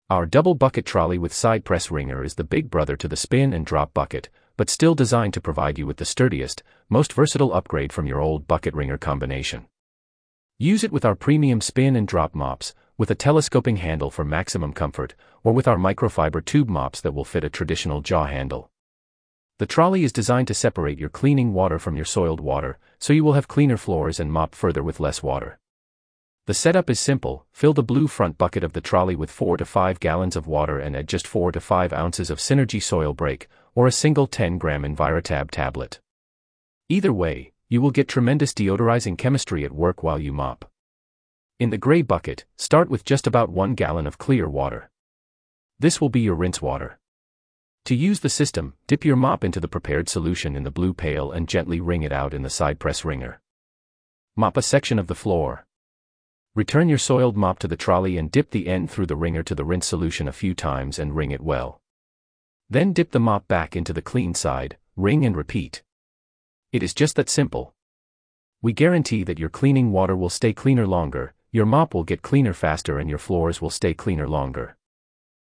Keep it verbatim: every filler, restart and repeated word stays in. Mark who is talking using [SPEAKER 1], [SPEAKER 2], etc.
[SPEAKER 1] Our double bucket trolley with side press wringer is the big brother to the spin and drop bucket, but still designed to provide you with the sturdiest, most versatile upgrade from your old bucket wringer combination. Use it with our premium spin and drop mops, with a telescoping handle for maximum comfort, or with our microfiber tube mops that will fit a traditional jaw handle. The trolley is designed to separate your cleaning water from your soiled water, so you will have cleaner floors and mop further with less water. The setup is simple. Fill the blue front bucket of the trolley with four to five gallons of water and add just four to five ounces of Synergy Soil Break, or a single ten gram Envirotab tablet. Either way, you will get tremendous deodorizing chemistry at work while you mop. In the gray bucket, start with just about one gallon of clear water. This will be your rinse water. To use the system, dip your mop into the prepared solution in the blue pail and gently wring it out in the side press wringer. Mop a section of the floor. Return your soiled mop to the trolley and dip the end through the wringer to the rinse solution a few times and wring it well. Then dip the mop back into the clean side, wring and repeat. It is just that simple. We guarantee that your cleaning water will stay cleaner longer, your mop will get cleaner faster and your floors will stay cleaner longer.